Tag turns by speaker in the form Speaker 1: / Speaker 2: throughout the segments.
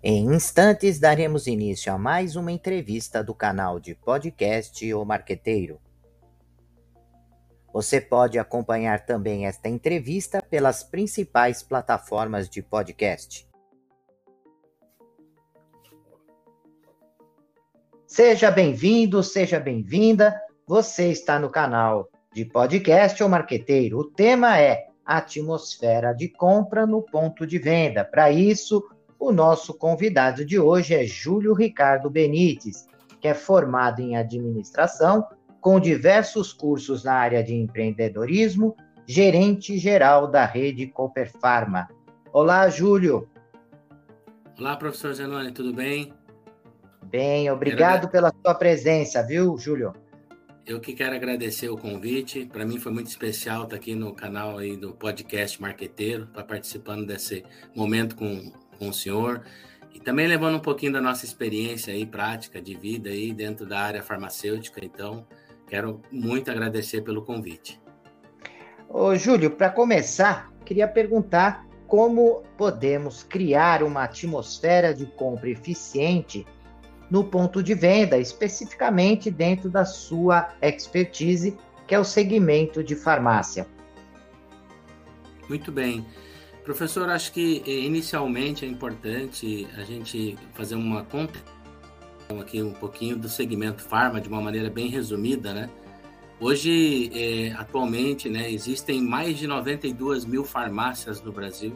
Speaker 1: Em instantes, daremos início a mais uma entrevista do canal de podcast O Marqueteiro. Você pode acompanhar também esta entrevista pelas principais plataformas de podcast. Seja bem-vindo, seja bem-vinda. Você está no canal de podcast O Marqueteiro. O tema é atmosfera de compra no ponto de venda. Para isso, o nosso convidado de hoje é Júlio Ricardo Benites, que é formado em administração, com diversos cursos na área de empreendedorismo, gerente geral da rede Cooper Pharma. Olá, Júlio.
Speaker 2: Olá, professor Zenoni, tudo bem?
Speaker 1: Bem, obrigado pela sua presença, viu, Júlio?
Speaker 2: Eu que quero agradecer o convite. Para mim foi muito especial estar aqui no canal aí do podcast Marqueteiro, para participando desse momento com o senhor e também levando um pouquinho da nossa experiência aí, prática de vida aí dentro da área farmacêutica. Então, quero muito agradecer pelo convite.
Speaker 1: Ô, Júlio, para começar, queria perguntar como podemos criar uma atmosfera de compra eficiente no ponto de venda, especificamente dentro da sua expertise, que é o segmento de farmácia.
Speaker 2: Muito bem. Professor, acho que inicialmente é importante a gente fazer uma conta aqui um pouquinho do segmento farma de uma maneira bem resumida, né? Hoje, atualmente, né, existem mais de 92 mil farmácias no Brasil.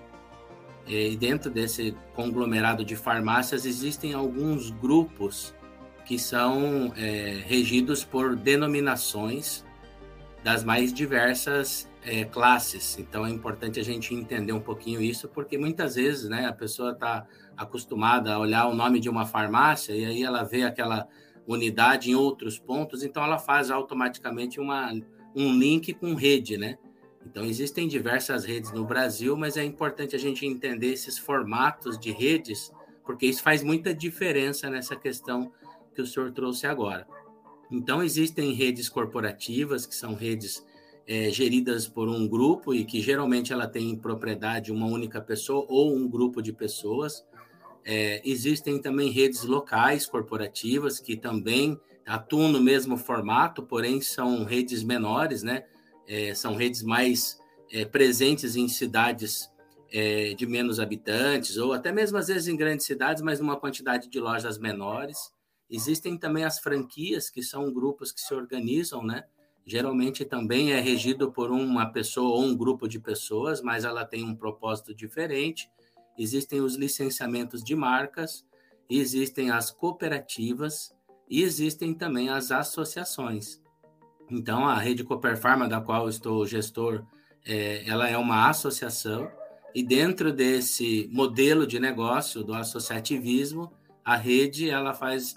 Speaker 2: E dentro desse conglomerado de farmácias existem alguns grupos que são regidos por denominações das mais diversas classes. Então é importante a gente entender um pouquinho isso, porque muitas vezes, né, a pessoa está acostumada a olhar o nome de uma farmácia e aí ela vê aquela unidade em outros pontos, então ela faz automaticamente um link com rede, né? Então, existem diversas redes no Brasil, mas é importante a gente entender esses formatos de redes, porque isso faz muita diferença nessa questão que o senhor trouxe agora. Então, existem redes corporativas, que são redes geridas por um grupo e que geralmente ela tem em propriedade uma única pessoa ou um grupo de pessoas. Existem também redes locais corporativas que também atuam no mesmo formato, porém são redes menores, né? São redes mais presentes em cidades de menos habitantes, ou até mesmo às vezes em grandes cidades, mas numa quantidade de lojas menores. Existem também as franquias, que são grupos que se organizam, né? Geralmente também é regido por uma pessoa ou um grupo de pessoas, mas ela tem um propósito diferente. Existem os licenciamentos de marcas, existem as cooperativas e existem também as associações. Então, a rede Cooper Pharma, da qual eu estou gestor, ela é uma associação e dentro desse modelo de negócio do associativismo, a rede ela faz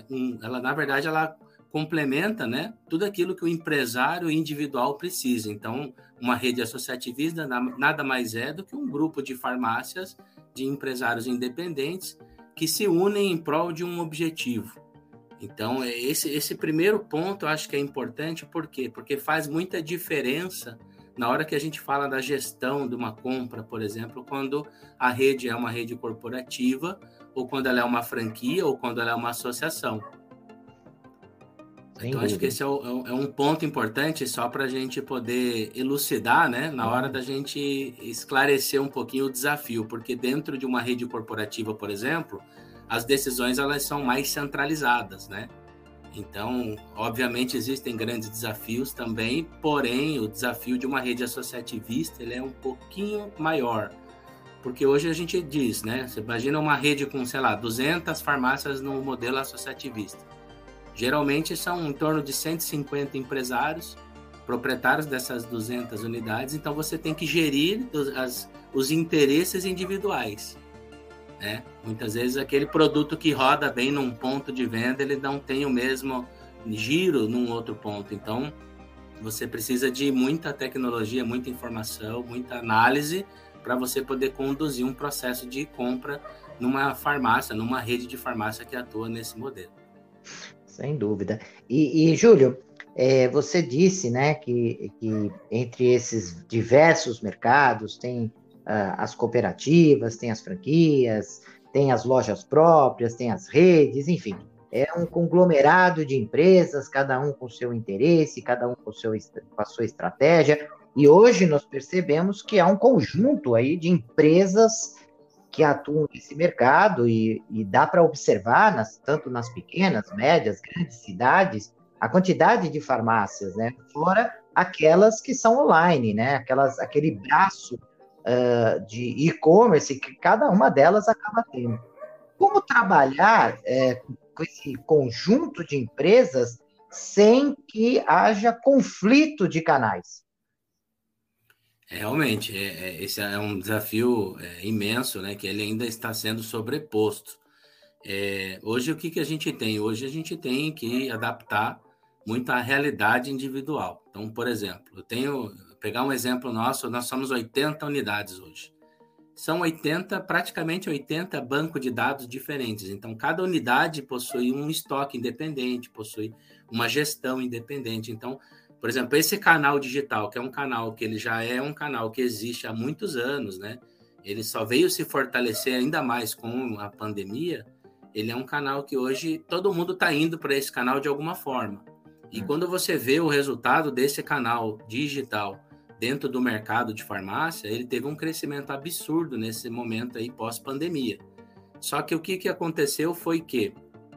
Speaker 2: na verdade, ela complementa, né, tudo aquilo que o empresário individual precisa. Então, uma rede associativista nada mais é do que um grupo de farmácias de empresários independentes que se unem em prol de um objetivo. Então, esse primeiro ponto eu acho que é importante, por quê? Porque faz muita diferença na hora que a gente fala da gestão de uma compra, por exemplo, quando a rede é uma rede corporativa, ou quando ela é uma franquia, ou quando ela é uma associação. Então, acho que esse é um ponto importante só para a gente poder elucidar, né, na hora da gente esclarecer um pouquinho o desafio, porque dentro de uma rede corporativa, por exemplo, as decisões elas são mais centralizadas, né? Então, obviamente, existem grandes desafios também, porém, o desafio de uma rede associativista ele é um pouquinho maior, porque hoje a gente diz, né? Você imagina uma rede com, 200 farmácias no modelo associativista. Geralmente são em torno de 150 empresários, proprietários dessas 200 unidades, então você tem que gerir os interesses individuais. Né? Muitas vezes aquele produto que roda bem num ponto de venda, ele não tem o mesmo giro num outro ponto. Então, você precisa de muita tecnologia, muita informação, muita análise para você poder conduzir um processo de compra numa farmácia, numa rede de farmácia que atua nesse modelo.
Speaker 1: Sem dúvida. E Júlio, você disse, né, que entre esses diversos mercados tem as cooperativas, tem as franquias, tem as lojas próprias, tem as redes, enfim. É um conglomerado de empresas, cada um com seu interesse, cada um com a sua estratégia. E hoje nós percebemos que há um conjunto aí de empresas que atuam nesse mercado e dá para observar, tanto nas pequenas, médias, grandes cidades, a quantidade de farmácias, né? Fora aquelas que são online, né? Aquele braço de e-commerce que cada uma delas acaba tendo. Como trabalhar com esse conjunto de empresas sem que haja conflito de canais?
Speaker 2: Realmente, esse é um desafio imenso, né, que ele ainda está sendo sobreposto. Hoje, o que a gente tem? Hoje a gente tem que adaptar muito à realidade individual. Então, por exemplo, pegar um exemplo nosso, nós somos 80 unidades hoje. São praticamente 80 bancos de dados diferentes. Então, cada unidade possui um estoque independente, possui uma gestão independente. Então, por exemplo, esse canal digital, que é um canal que ele já é um canal que existe há muitos anos, né? Ele só veio se fortalecer ainda mais com a pandemia. Ele é um canal que hoje todo mundo está indo para esse canal de alguma forma. E quando você vê o resultado desse canal digital dentro do mercado de farmácia, ele teve um crescimento absurdo nesse momento aí pós-pandemia. Só que o que aconteceu foi que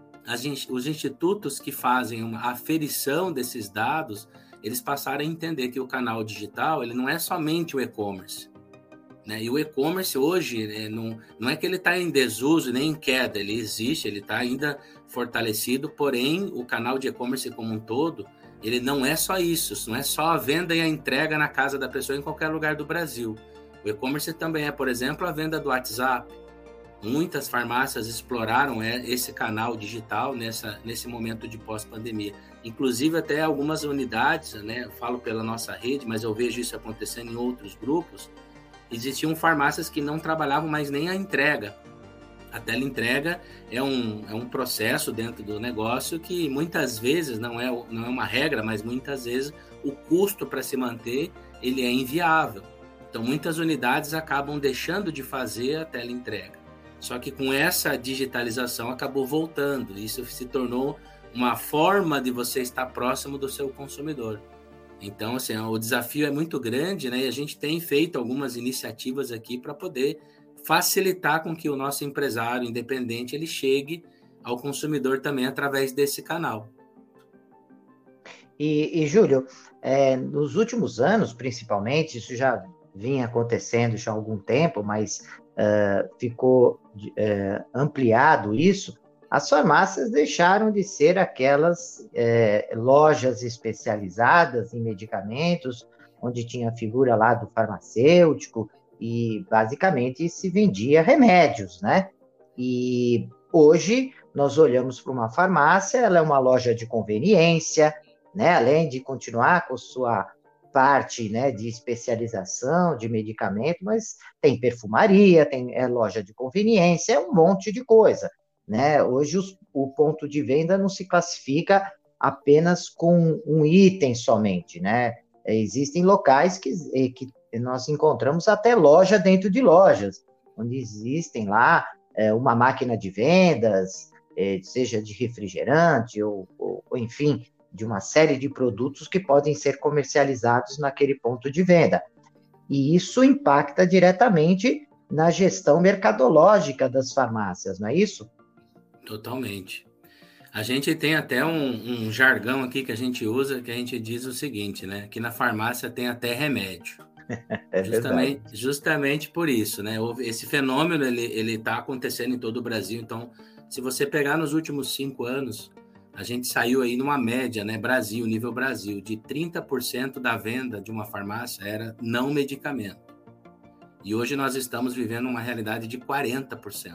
Speaker 2: os institutos que fazem uma aferição desses dados, eles passaram a entender que o canal digital ele não é somente o e-commerce. Né? E o e-commerce hoje não é que ele está em desuso nem em queda, ele existe, ele está ainda fortalecido, porém o canal de e-commerce como um todo, ele não é só isso não é só a venda e a entrega na casa da pessoa em qualquer lugar do Brasil. O e-commerce também é, por exemplo, a venda do WhatsApp. Muitas farmácias exploraram esse canal digital nesse momento de pós-pandemia. Inclusive, até algumas unidades, né, eu falo pela nossa rede, mas eu vejo isso acontecendo em outros grupos, existiam farmácias que não trabalhavam mais nem a entrega. A teleentrega é um processo dentro do negócio que muitas vezes não é uma regra, mas muitas vezes o custo para se manter ele é inviável. Então, muitas unidades acabam deixando de fazer a teleentrega. Só que com essa digitalização acabou voltando. Isso se tornou uma forma de você estar próximo do seu consumidor. Então, assim, o desafio é muito grande, né? E a gente tem feito algumas iniciativas aqui para poder facilitar com que o nosso empresário independente ele chegue ao consumidor também através desse canal.
Speaker 1: E Júlio, nos últimos anos, principalmente, isso já vinha acontecendo já há algum tempo, mas ficou ampliado isso, as farmácias deixaram de ser aquelas lojas especializadas em medicamentos, onde tinha a figura lá do farmacêutico e basicamente se vendia remédios, né? E hoje nós olhamos para uma farmácia, ela é uma loja de conveniência, né? Além de continuar com sua parte, né, de especialização de medicamento, mas tem perfumaria, tem loja de conveniência, é um monte de coisa, né? Hoje o ponto de venda não se classifica apenas com um item somente, né? Existem locais que nós encontramos até loja dentro de lojas, onde existem lá uma máquina de vendas, seja de refrigerante ou enfim, de uma série de produtos que podem ser comercializados naquele ponto de venda. E isso impacta diretamente na gestão mercadológica das farmácias, não é isso?
Speaker 2: Totalmente. A gente tem até um jargão aqui que a gente usa, que a gente diz o seguinte, né? Que na farmácia tem até remédio. Justamente por isso, né? Esse fenômeno, ele está acontecendo em todo o Brasil. Então, se você pegar nos últimos 5 anos, a gente saiu aí numa média, né? Nível Brasil, de 30% da venda de uma farmácia era não medicamento. E hoje nós estamos vivendo uma realidade de 40%.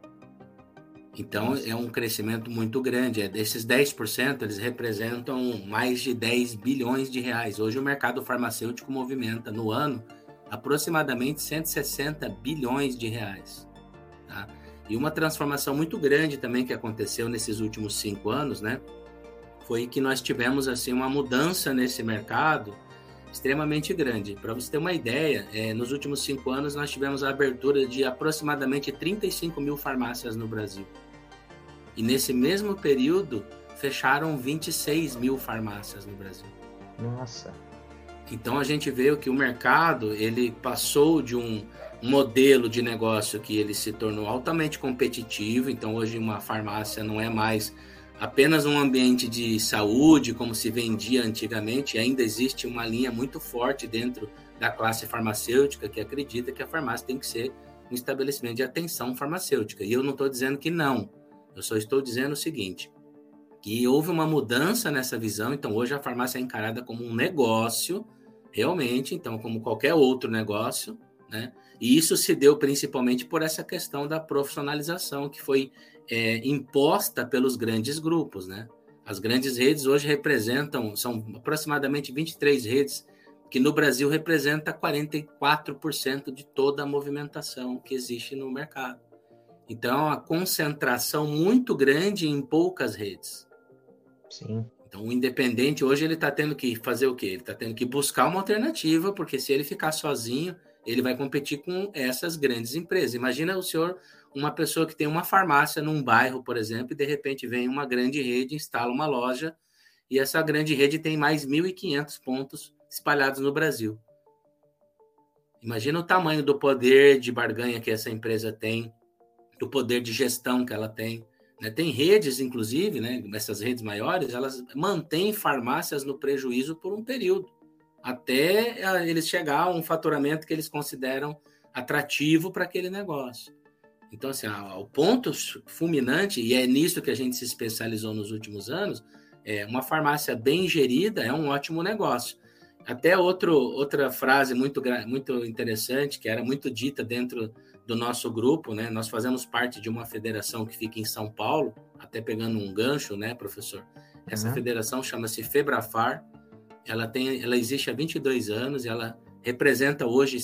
Speaker 2: Então, é um crescimento muito grande. Desses 10%, eles representam mais de 10 bilhões de reais. Hoje, o mercado farmacêutico movimenta, no ano, aproximadamente 160 bilhões de reais. Tá? E uma transformação muito grande também que aconteceu nesses últimos 5 anos, né? Foi que nós tivemos, assim, uma mudança nesse mercado extremamente grande. Para você ter uma ideia, nos últimos 5 anos nós tivemos a abertura de aproximadamente 35 mil farmácias no Brasil. E nesse mesmo período, fecharam 26 mil farmácias no Brasil.
Speaker 1: Nossa!
Speaker 2: Então a gente vê que o mercado ele passou de um modelo de negócio que ele se tornou altamente competitivo. Então hoje uma farmácia não é mais apenas um ambiente de saúde como se vendia antigamente. Ainda existe uma linha muito forte dentro da classe farmacêutica que acredita que a farmácia tem que ser um estabelecimento de atenção farmacêutica. E eu não estou dizendo que não, eu só estou dizendo o seguinte, que houve uma mudança nessa visão. Então hoje a farmácia é encarada como um negócio realmente, então, como qualquer outro negócio, né? E isso se deu principalmente por essa questão da profissionalização que foi imposta pelos grandes grupos, né? As grandes redes hoje são aproximadamente 23 redes, que no Brasil representa 44% de toda a movimentação que existe no mercado. Então, a concentração muito grande em poucas redes.
Speaker 1: Sim.
Speaker 2: Então, o independente hoje ele está tendo que fazer o quê? Ele está tendo que buscar uma alternativa, porque se ele ficar sozinho, ele vai competir com essas grandes empresas. Imagina o senhor, uma pessoa que tem uma farmácia num bairro, por exemplo, e de repente vem uma grande rede, instala uma loja, e essa grande rede tem mais 1.500 pontos espalhados no Brasil. Imagina o tamanho do poder de barganha que essa empresa tem, do poder de gestão que ela tem. Tem redes, inclusive, né, essas redes maiores, elas mantêm farmácias no prejuízo por um período, até eles chegar a um faturamento que eles consideram atrativo para aquele negócio. Então, assim, o ponto fulminante, e é nisso que a gente se especializou nos últimos anos, uma farmácia bem gerida é um ótimo negócio. Até outra frase muito interessante, que era muito dita dentro do nosso grupo, né? Nós fazemos parte de uma federação que fica em São Paulo, até pegando um gancho, né, professor? Essa federação chama-se Febrafar, ela existe há 22 anos, e ela representa hoje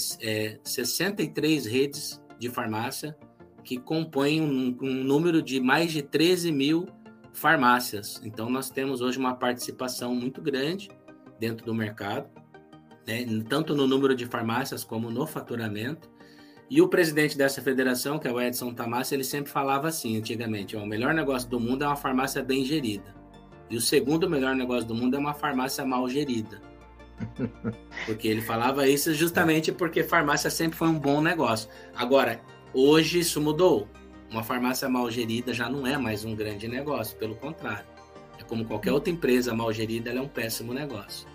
Speaker 2: 63 redes de farmácia que compõem um número de mais de 13 mil farmácias. Então, nós temos hoje uma participação muito grande dentro do mercado, né? Tanto no número de farmácias como no faturamento. E o presidente dessa federação, que é o Edson Tamassi, ele sempre falava assim, antigamente, o melhor negócio do mundo é uma farmácia bem gerida. E o segundo melhor negócio do mundo é uma farmácia mal gerida. Porque ele falava isso justamente porque farmácia sempre foi um bom negócio. Agora, hoje isso mudou. Uma farmácia mal gerida já não é mais um grande negócio, pelo contrário. É como qualquer outra empresa mal gerida, ela é um péssimo negócio.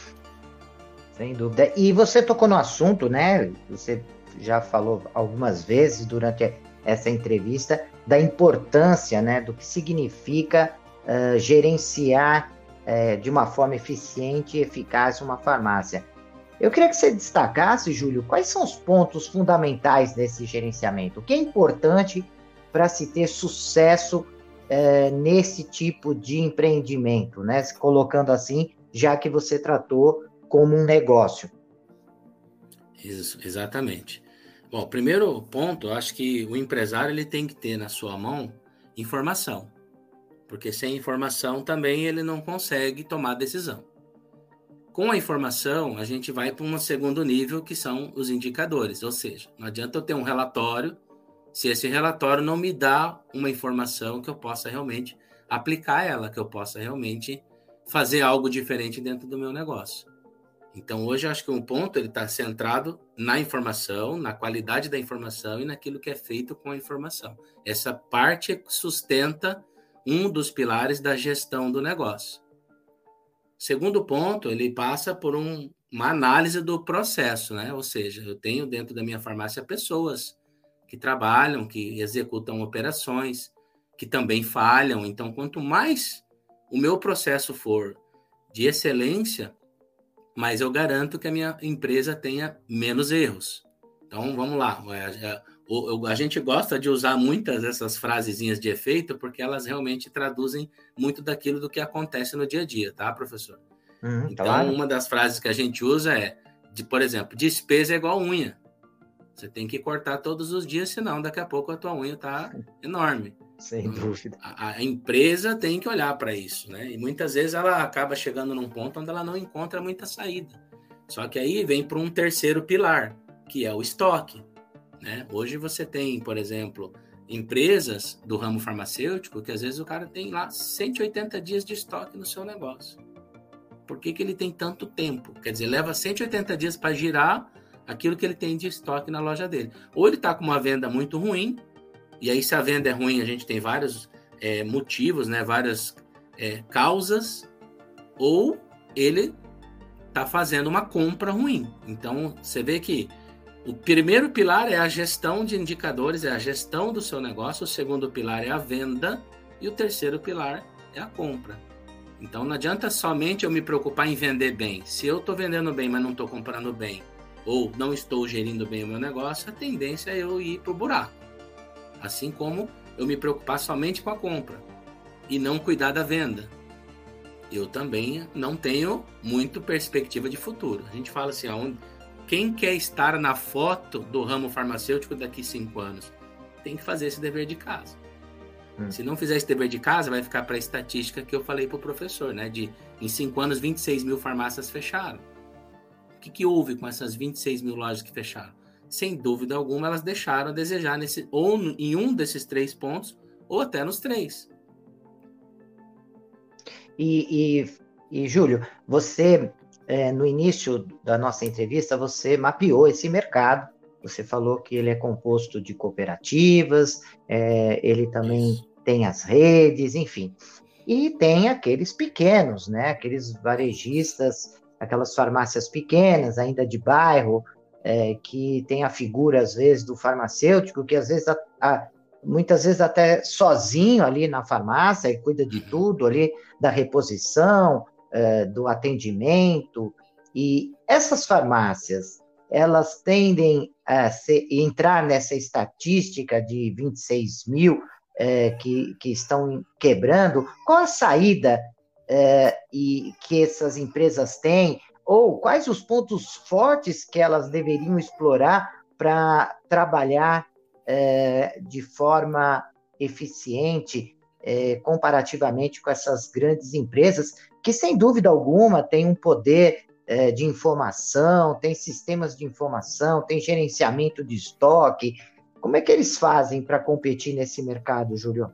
Speaker 1: Sem dúvida. E você tocou no assunto, né? Você já falou algumas vezes durante essa entrevista da importância, né, do que significa gerenciar de uma forma eficiente e eficaz uma farmácia. Eu queria que você destacasse, Júlio, quais são os pontos fundamentais desse gerenciamento? O que é importante para se ter sucesso nesse tipo de empreendimento, né? Colocando assim, já que você tratou como um negócio.
Speaker 2: Isso, exatamente. Bom, primeiro ponto, eu acho que o empresário ele tem que ter na sua mão informação, porque sem informação também ele não consegue tomar decisão. Com a informação, a gente vai para um segundo nível, que são os indicadores, ou seja, não adianta eu ter um relatório se esse relatório não me dá uma informação que eu possa realmente aplicar ela, que eu possa realmente fazer algo diferente dentro do meu negócio. Então, hoje, eu acho que um ponto ele está centrado na informação, na qualidade da informação e naquilo que é feito com a informação. Essa parte sustenta um dos pilares da gestão do negócio. Segundo ponto, ele passa por uma análise do processo, né? Ou seja, eu tenho dentro da minha farmácia pessoas que trabalham, que executam operações, que também falham. Então, quanto mais o meu processo for de excelência, mas eu garanto que a minha empresa tenha menos erros. Então, vamos lá. A gente gosta de usar muitas dessas frasezinhas de efeito, porque elas realmente traduzem muito daquilo do que acontece no dia a dia, tá, professor? Então, claro. Uma das frases que a gente usa por exemplo, despesa é igual unha. Você tem que cortar todos os dias, senão daqui a pouco a tua unha está enorme.
Speaker 1: Sem dúvida.
Speaker 2: A empresa tem que olhar para isso, né? E muitas vezes ela acaba chegando num ponto onde ela não encontra muita saída. Só que aí vem para um terceiro pilar, que é o estoque, né? Hoje você tem, por exemplo, empresas do ramo farmacêutico que às vezes o cara tem lá 180 dias de estoque no seu negócio. Por que ele tem tanto tempo? Quer dizer, leva 180 dias para girar aquilo que ele tem de estoque na loja dele. Ou ele está com uma venda muito ruim, e aí se a venda é ruim, a gente tem vários motivos, né? Várias causas, ou ele está fazendo uma compra ruim. Então, você vê que o primeiro pilar é a gestão de indicadores, é a gestão do seu negócio, o segundo pilar é a venda, e o terceiro pilar é a compra. Então, não adianta somente eu me preocupar em vender bem. Se eu estou vendendo bem, mas não estou comprando bem, ou não estou gerindo bem o meu negócio, a tendência é eu ir para o buraco. Assim como eu me preocupar somente com a compra e não cuidar da venda. Eu também não tenho muito perspectiva de futuro. A gente fala assim, quem quer estar na foto do ramo farmacêutico daqui 5 anos? Tem que fazer esse dever de casa. Se não fizer esse dever de casa, vai ficar para a estatística que eu falei para o professor, né? Em 5 anos, 26 mil farmácias fecharam. O que houve com essas 26 mil lojas que fecharam? Sem dúvida alguma, elas deixaram a desejar ou em um desses 3 pontos, ou até nos 3.
Speaker 1: E Júlio, você, no início da nossa entrevista, você mapeou esse mercado. Você falou que ele é composto de cooperativas, ele também tem as redes, enfim. E tem aqueles pequenos, né? Aqueles varejistas, aquelas farmácias pequenas, ainda de bairro, que tem a figura, às vezes, do farmacêutico, que às vezes, muitas vezes até sozinho ali na farmácia, e cuida de tudo ali, da reposição, do atendimento. E essas farmácias, elas tendem a entrar nessa estatística de 26 mil que estão quebrando. Qual a saída que essas empresas têm? Ou quais os pontos fortes que elas deveriam explorar para trabalhar de forma eficiente comparativamente com essas grandes empresas que, sem dúvida alguma, têm um poder de informação, tem sistemas de informação, tem gerenciamento de estoque. Como é que eles fazem para competir nesse mercado, Júlio?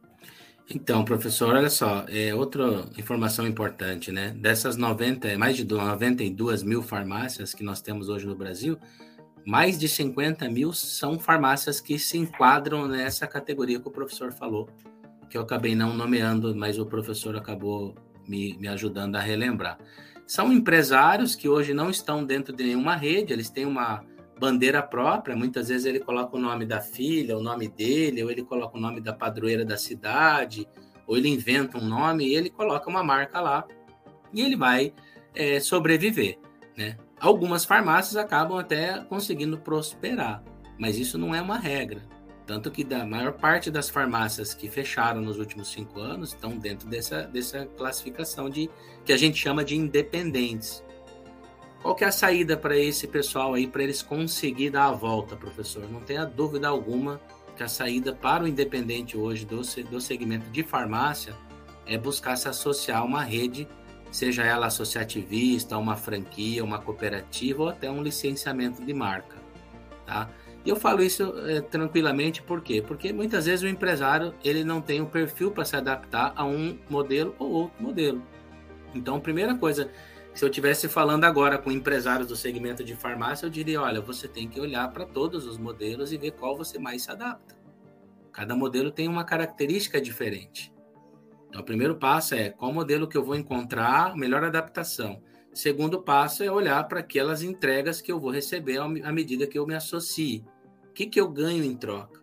Speaker 2: Então, professor, olha só, outra informação importante, né? Dessas mais de 92 mil farmácias que nós temos hoje no Brasil, mais de 50 mil são farmácias que se enquadram nessa categoria que o professor falou, que eu acabei não nomeando, mas o professor acabou me ajudando a relembrar. São empresários que hoje não estão dentro de nenhuma rede, eles têm uma bandeira própria, muitas vezes ele coloca o nome da filha, o nome dele, ou ele coloca o nome da padroeira da cidade, ou ele inventa um nome e ele coloca uma marca lá e ele vai sobreviver, né? Algumas farmácias acabam até conseguindo prosperar, mas isso não é uma regra. Tanto que da maior parte das farmácias que fecharam nos últimos 5 anos estão dentro dessa classificação que a gente chama de independentes. Qual que é a saída para esse pessoal aí, para eles conseguirem dar a volta, professor? Não tenha dúvida alguma que a saída para o independente hoje do segmento de farmácia é buscar se associar a uma rede, seja ela associativista, uma franquia, uma cooperativa ou até um licenciamento de marca, tá? E eu falo isso tranquilamente, por quê? Porque muitas vezes o empresário ele não tem um perfil para se adaptar a um modelo ou outro modelo. Então, a primeira coisa, se eu estivesse falando agora com empresários do segmento de farmácia, eu diria, olha, você tem que olhar para todos os modelos e ver qual você mais se adapta. Cada modelo tem uma característica diferente. Então, o primeiro passo é qual modelo que eu vou encontrar a melhor adaptação. O segundo passo é olhar para aquelas entregas que eu vou receber à medida que eu me associe. O que eu ganho em troca?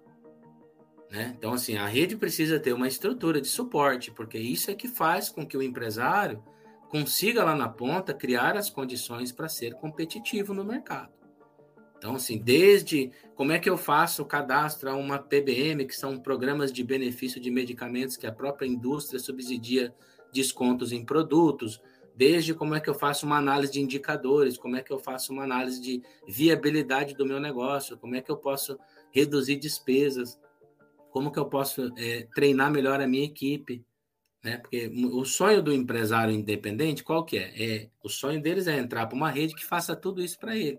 Speaker 2: Né? Então, assim, a rede precisa ter uma estrutura de suporte, porque isso é que faz com que o empresário consiga lá na ponta criar as condições para ser competitivo no mercado. Então, assim, desde como é que eu faço o cadastro a uma PBM, que são programas de benefício de medicamentos que a própria indústria subsidia descontos em produtos, desde como é que eu faço uma análise de indicadores, como é que eu faço uma análise de viabilidade do meu negócio, como é que eu posso reduzir despesas, como que eu posso treinar melhor a minha equipe, né? Porque o sonho do empresário independente, qual que é? O sonho deles é entrar para uma rede que faça tudo isso para ele.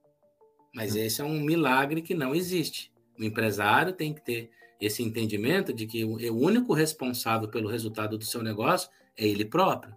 Speaker 2: Mas esse é um milagre que não existe. O empresário tem que ter esse entendimento de que o único responsável pelo resultado do seu negócio é ele próprio.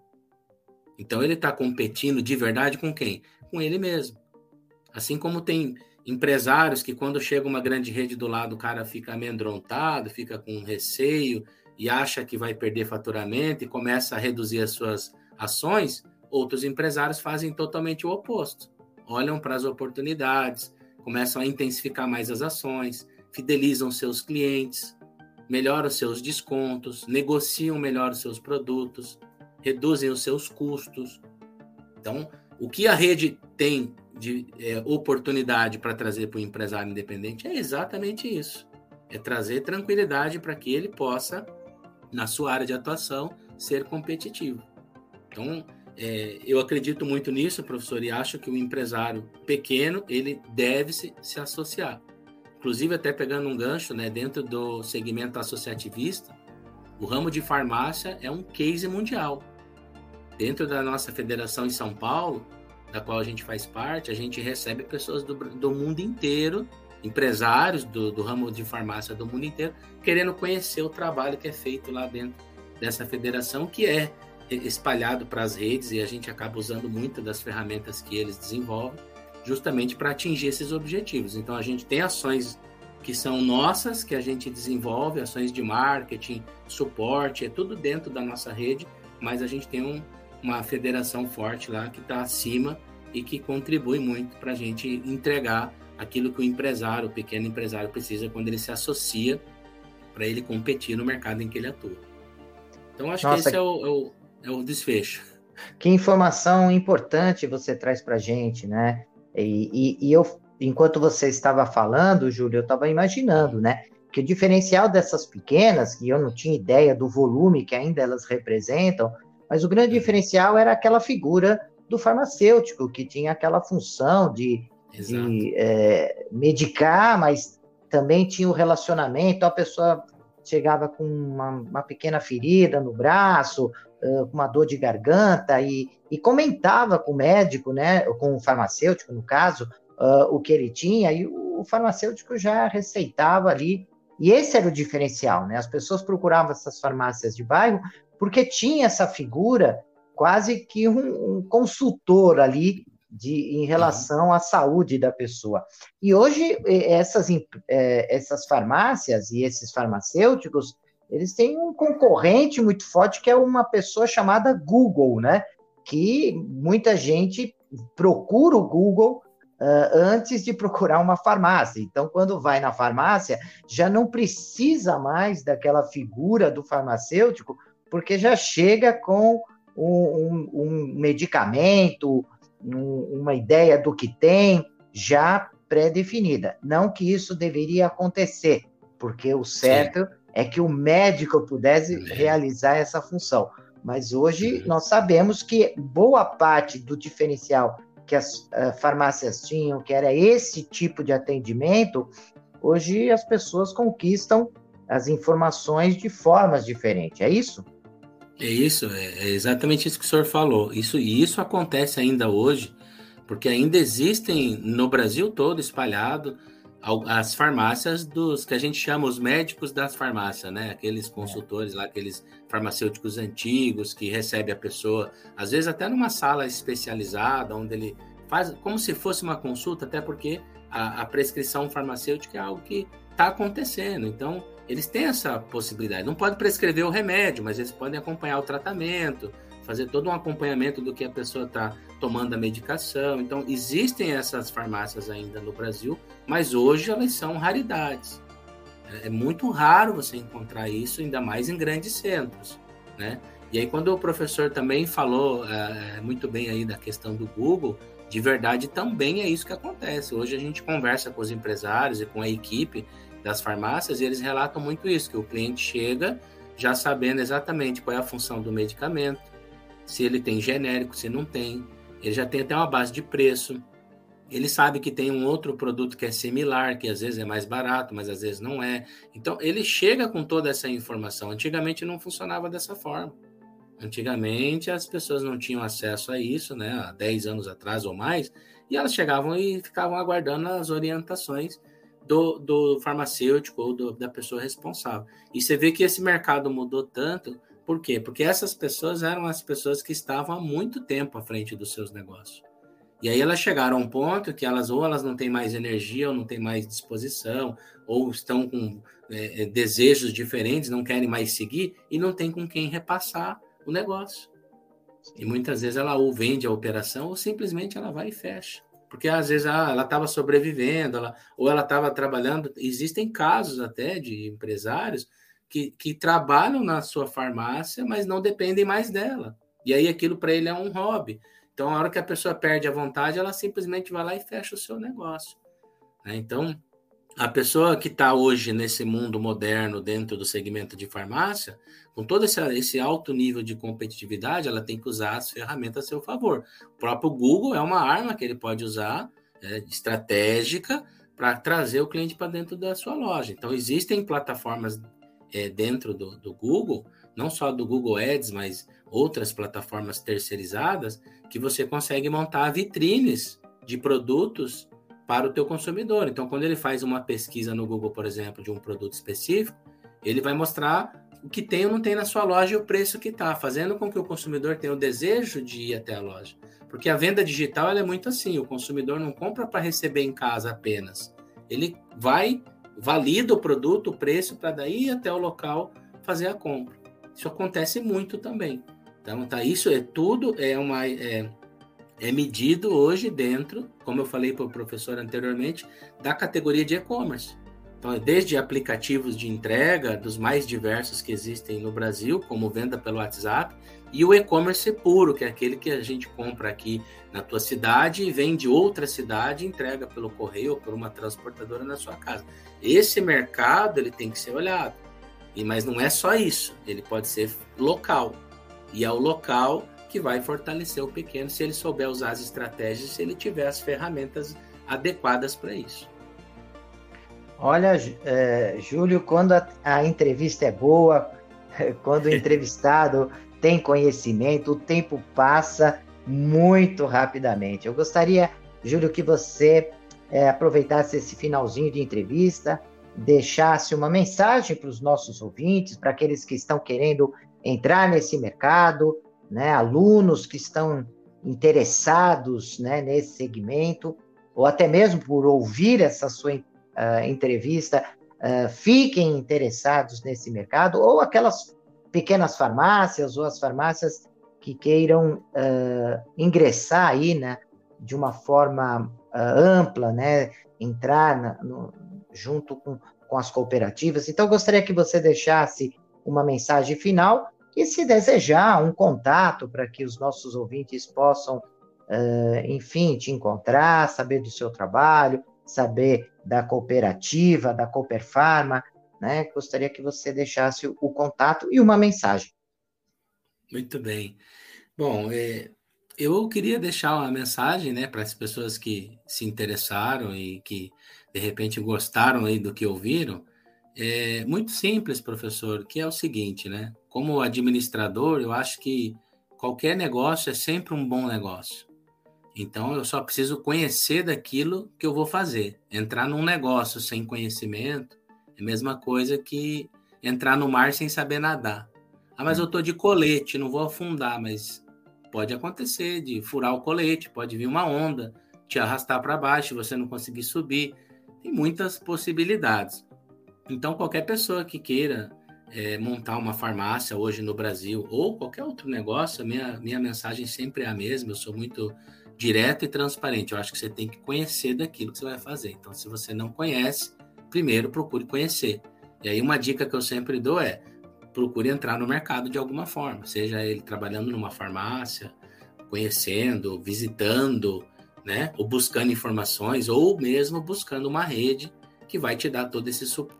Speaker 2: Então, ele está competindo de verdade com quem? Com ele mesmo. Assim como tem empresários que, quando chega uma grande rede do lado, o cara fica amedrontado, fica com receio e acha que vai perder faturamento e começa a reduzir as suas ações, outros empresários fazem totalmente o oposto. Olham para as oportunidades, começam a intensificar mais as ações, fidelizam seus clientes, melhoram seus descontos, negociam melhor os seus produtos, reduzem os seus custos. Então, o que a rede tem de oportunidade para trazer para o empresário independente é exatamente isso. É trazer tranquilidade para que ele possa, na sua área de atuação, ser competitivo. Então, eu acredito muito nisso, professor, e acho que o empresário pequeno, ele deve se associar. Inclusive, até pegando um gancho, né, dentro do segmento associativista, o ramo de farmácia é um case mundial. Dentro da nossa federação em São Paulo, da qual a gente faz parte, a gente recebe pessoas do mundo inteiro, empresários do ramo de farmácia do mundo inteiro, querendo conhecer o trabalho que é feito lá dentro dessa federação, que é espalhado para as redes, e a gente acaba usando muitas das ferramentas que eles desenvolvem, justamente para atingir esses objetivos. Então, a gente tem ações que são nossas, que a gente desenvolve, ações de marketing, suporte, é tudo dentro da nossa rede, mas a gente tem uma federação forte lá que está acima e que contribui muito para a gente entregar aquilo que o empresário, o pequeno empresário, precisa quando ele se associa para ele competir no mercado em que ele atua. Então, acho que esse é o desfecho.
Speaker 1: Que informação importante você traz para a gente, né? E eu, enquanto você estava falando, Júlio, eu estava imaginando, né? Que o diferencial dessas pequenas, que eu não tinha ideia do volume que ainda elas representam, mas o grande diferencial era aquela figura do farmacêutico, que tinha aquela função de medicar, mas também tinha o relacionamento, a pessoa chegava com uma pequena ferida no braço, com uma dor de garganta, e comentava com o médico, né, com o farmacêutico, no caso, o que ele tinha, e o farmacêutico já receitava ali, e esse era o diferencial, né? As pessoas procuravam essas farmácias de bairro porque tinha essa figura, quase que um consultor ali em relação à saúde da pessoa. E hoje, essas farmácias e esses farmacêuticos, eles têm um concorrente muito forte, que é uma pessoa chamada Google, né? Que muita gente procura o Google antes de procurar uma farmácia. Então, quando vai na farmácia, já não precisa mais daquela figura do farmacêutico, porque já chega com um medicamento, uma ideia do que tem, já pré-definida. Não que isso deveria acontecer, porque o certo é que o médico pudesse realizar essa função. Mas hoje nós sabemos que boa parte do diferencial que as farmácias tinham, que era esse tipo de atendimento, hoje as pessoas conquistam as informações de formas diferentes. É isso?
Speaker 2: É isso, é exatamente isso que o senhor falou. Isso acontece ainda hoje, porque ainda existem no Brasil todo espalhado as farmácias dos que a gente chama os médicos das farmácias, né? Aqueles consultores lá, aqueles farmacêuticos antigos que recebe a pessoa, às vezes até numa sala especializada, onde ele faz como se fosse uma consulta, até porque a prescrição farmacêutica é algo que está acontecendo. Então, eles têm essa possibilidade. Não pode prescrever o remédio, mas eles podem acompanhar o tratamento, fazer todo um acompanhamento do que a pessoa está tomando a medicação. Então, existem essas farmácias ainda no Brasil, mas hoje elas são raridades. É muito raro você encontrar isso, ainda mais em grandes centros, né? E aí, quando o professor também falou muito bem aí da questão do Google, de verdade também é isso que acontece. Hoje a gente conversa com os empresários e com a equipe das farmácias e eles relatam muito isso, que o cliente chega já sabendo exatamente qual é a função do medicamento, se ele tem genérico, se não tem. Ele já tem até uma base de preço. Ele sabe que tem um outro produto que é similar, que às vezes é mais barato, mas às vezes não é. Então, ele chega com toda essa informação. Antigamente não funcionava dessa forma. Antigamente as pessoas não tinham acesso a isso, né? Há 10 anos atrás ou mais, e elas chegavam e ficavam aguardando as orientações do farmacêutico ou da pessoa responsável. E você vê que esse mercado mudou tanto. Por quê? Porque essas pessoas eram as pessoas que estavam há muito tempo à frente dos seus negócios. E aí elas chegaram a um ponto que elas não têm mais energia, ou não têm mais disposição, ou estão com desejos diferentes, não querem mais seguir, e não tem com quem repassar o negócio. E muitas vezes ela ou vende a operação, ou simplesmente ela vai e fecha. Porque às vezes ela estava sobrevivendo, ou ela estava trabalhando. Existem casos até de empresários que trabalham na sua farmácia, mas não dependem mais dela. E aí aquilo para ele é um hobby. Então, a hora que a pessoa perde a vontade, ela simplesmente vai lá e fecha o seu negócio. Né? Então, a pessoa que está hoje nesse mundo moderno, dentro do segmento de farmácia, com todo esse alto nível de competitividade, ela tem que usar as ferramentas a seu favor. O próprio Google é uma arma que ele pode usar, estratégica, para trazer o cliente para dentro da sua loja. Então, existem plataformas dentro do Google, não só do Google Ads, mas outras plataformas terceirizadas, que você consegue montar vitrines de produtos para o teu consumidor. Então, quando ele faz uma pesquisa no Google, por exemplo, de um produto específico, ele vai mostrar o que tem ou não tem na sua loja e o preço que está, fazendo com que o consumidor tenha o desejo de ir até a loja. Porque a venda digital ela é muito assim, o consumidor não compra para receber em casa apenas. Ele vai, valida o produto, o preço, para daí ir até o local fazer a compra. Isso acontece muito também. Então, isso tudo é medido hoje dentro, como eu falei para o professor anteriormente, da categoria de e-commerce. Então, desde aplicativos de entrega, dos mais diversos que existem no Brasil, como venda pelo WhatsApp, e o e-commerce puro, que é aquele que a gente compra aqui na tua cidade e vem de outra cidade e entrega pelo correio ou por uma transportadora na sua casa. Esse mercado ele tem que ser olhado. Mas não é só isso, ele pode ser local. E é o local que vai fortalecer o pequeno se ele souber usar as estratégias, se ele tiver as ferramentas adequadas para isso.
Speaker 1: Olha, Júlio, quando a entrevista é boa, quando o entrevistado tem conhecimento, o tempo passa muito rapidamente. Eu gostaria, Júlio, que você aproveitasse esse finalzinho de entrevista, deixasse uma mensagem para os nossos ouvintes, para aqueles que estão querendo entrar nesse mercado, né, alunos que estão interessados, né, nesse segmento, ou até mesmo por ouvir essa sua entrevista, fiquem interessados nesse mercado, ou aquelas pequenas farmácias, ou as farmácias que queiram ingressar aí, né, de uma forma ampla, né, entrar junto com as cooperativas. Então, eu gostaria que você deixasse uma mensagem final e, se desejar, um contato para que os nossos ouvintes possam, enfim, te encontrar, saber do seu trabalho, saber da cooperativa, da Cooperfarma, né? Gostaria que você deixasse o contato e uma mensagem.
Speaker 2: Muito bem. Bom, eu queria deixar uma mensagem, né, para as pessoas que se interessaram e que, de repente, gostaram aí do que ouviram. É muito simples, professor, que é o seguinte, né? Como administrador, eu acho que qualquer negócio é sempre um bom negócio. Então, eu só preciso conhecer daquilo que eu vou fazer. Entrar num negócio sem conhecimento é a mesma coisa que entrar no mar sem saber nadar. Ah, mas eu estou de colete, não vou afundar, mas pode acontecer de furar o colete, pode vir uma onda, te arrastar para baixo, você não conseguir subir. Tem muitas possibilidades. Então, qualquer pessoa que queira montar uma farmácia hoje no Brasil ou qualquer outro negócio, minha mensagem sempre é a mesma, eu sou muito direto e transparente. Eu acho que você tem que conhecer daquilo que você vai fazer. Então, se você não conhece, primeiro procure conhecer. E aí, uma dica que eu sempre dou é procure entrar no mercado de alguma forma, seja ele trabalhando numa farmácia, conhecendo, visitando, né, ou buscando informações, ou mesmo buscando uma rede que vai te dar todo esse suporte.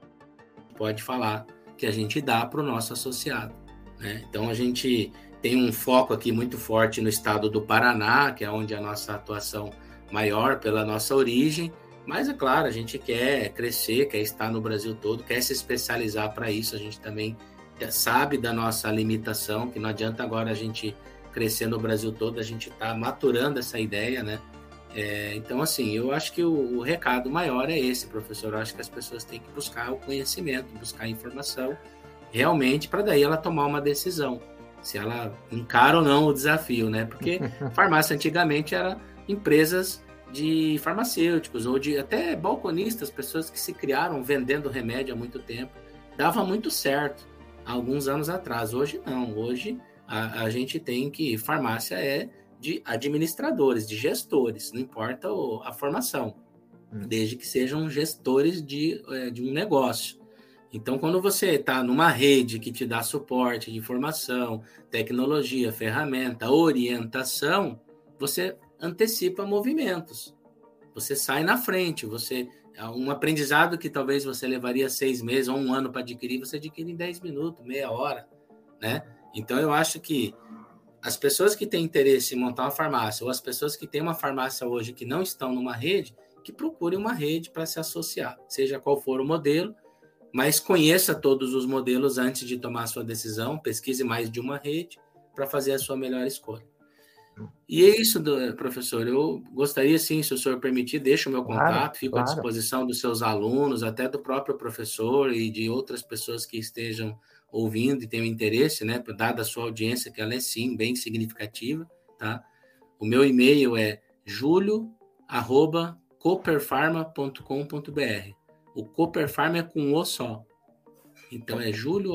Speaker 2: Pode falar que a gente dá para o nosso associado, né? Então, a gente tem um foco aqui muito forte no estado do Paraná, que é onde a nossa atuação maior pela nossa origem, mas é claro, a gente quer crescer, quer estar no Brasil todo, quer se especializar para isso. A gente também sabe da nossa limitação, que não adianta agora a gente crescer no Brasil todo, a gente está maturando essa ideia, né? Então, assim, eu acho que o recado maior é esse, professor. Eu acho que as pessoas têm que buscar o conhecimento, buscar a informação, realmente, para daí ela tomar uma decisão, se ela encara ou não o desafio, né? Porque farmácia antigamente era empresas de farmacêuticos ou de até balconistas, pessoas que se criaram vendendo remédio há muito tempo. Dava muito certo há alguns anos atrás. Hoje não. Hoje a gente tem que farmácia é de administradores, de gestores, não importa a formação, desde que sejam gestores de um negócio. Então, quando você está numa rede que te dá suporte de informação, tecnologia, ferramenta, orientação, você antecipa movimentos, você sai na frente, um aprendizado que talvez você levaria 6 meses ou 1 ano para adquirir, você adquire em 10 minutos, meia hora, né? Então, eu acho que as pessoas que têm interesse em montar uma farmácia, ou as pessoas que têm uma farmácia hoje que não estão numa rede, que procurem uma rede para se associar, seja qual for o modelo, mas conheça todos os modelos antes de tomar a sua decisão, pesquise mais de uma rede para fazer a sua melhor escolha. E é isso, professor. Eu gostaria, sim, se o senhor permitir, deixo o meu contato, fico à disposição dos seus alunos, até do próprio professor e de outras pessoas que estejam ouvindo e tenham interesse, né, dada a sua audiência, que ela é, sim, bem significativa, tá? O meu e-mail é julio@cooperfarma.com.br. O Cooperfarma é com O só. Então, é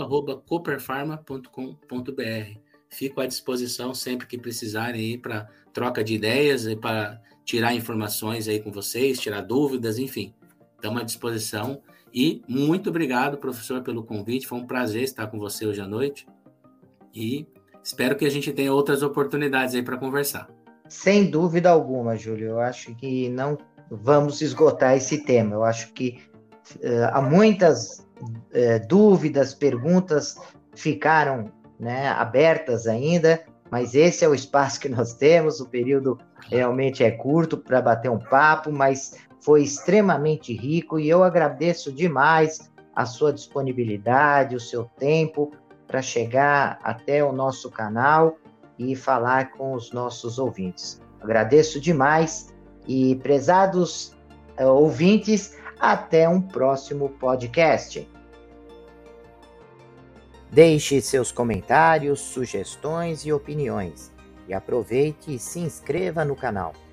Speaker 2: julio@cooperfarma.com.br. Fico à disposição sempre que precisarem aí para troca de ideias e para tirar informações aí com vocês, tirar dúvidas, enfim. Estamos à disposição. E muito obrigado, professor, pelo convite. Foi um prazer estar com você hoje à noite. E espero que a gente tenha outras oportunidades aí para conversar.
Speaker 1: Sem dúvida alguma, Júlio. Eu acho que não vamos esgotar esse tema. Eu acho que há muitas dúvidas, perguntas ficaram, né, abertas ainda, mas esse é o espaço que nós temos. O período realmente é curto para bater um papo, mas foi extremamente rico e eu agradeço demais a sua disponibilidade, o seu tempo para chegar até o nosso canal e falar com os nossos ouvintes. Agradeço demais e, prezados ouvintes, até um próximo podcast. Deixe seus comentários, sugestões e opiniões e aproveite e se inscreva no canal.